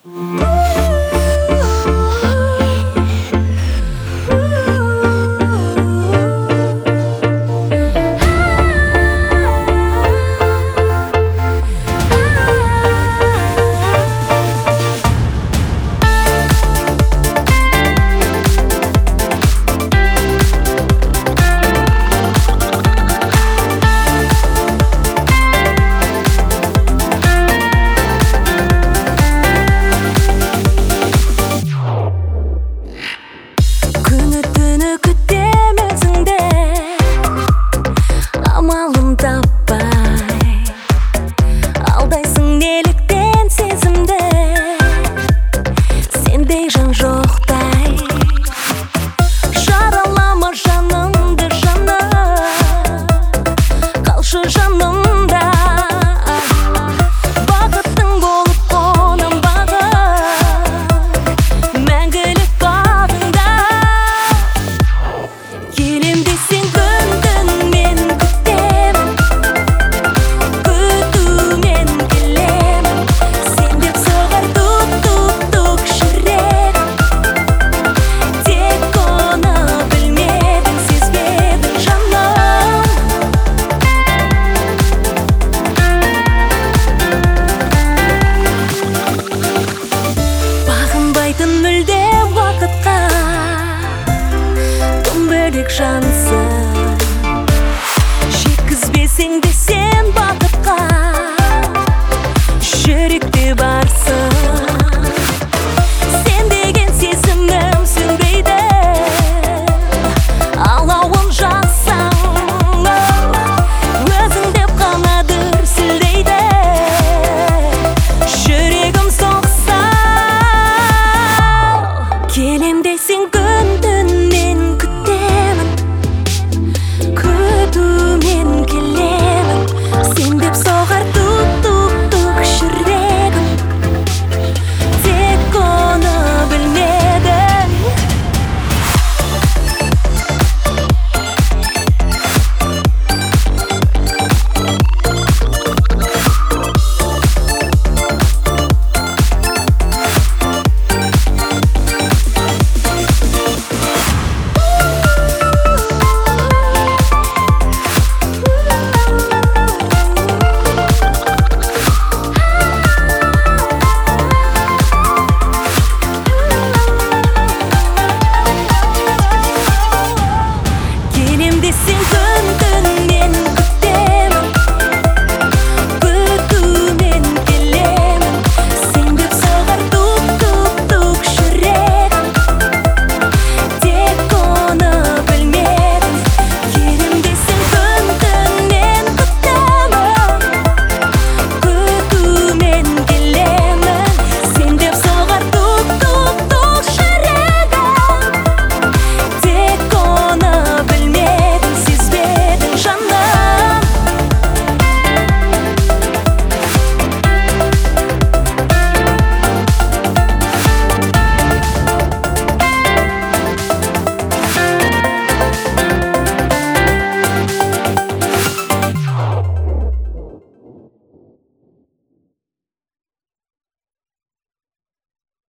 Амалын таппай алдайсың неліктен сезімді, сендей жан жоқтай. Жаралама жанымды жаным, қалшы жанымда. Бақыттың болып қонам бағым, мәңгілік бағыңда. Келем десең күн мен күтемін, күтумен келемін. Сен деп соғар тук-тук-тук жүрегім. Тек оны білмедің, сезбедің жаным. Бағынбайтын мүлдем уақытқа, тым бөлек жансың. Жеткізбесең де сен бақытқа, жүректе барсың.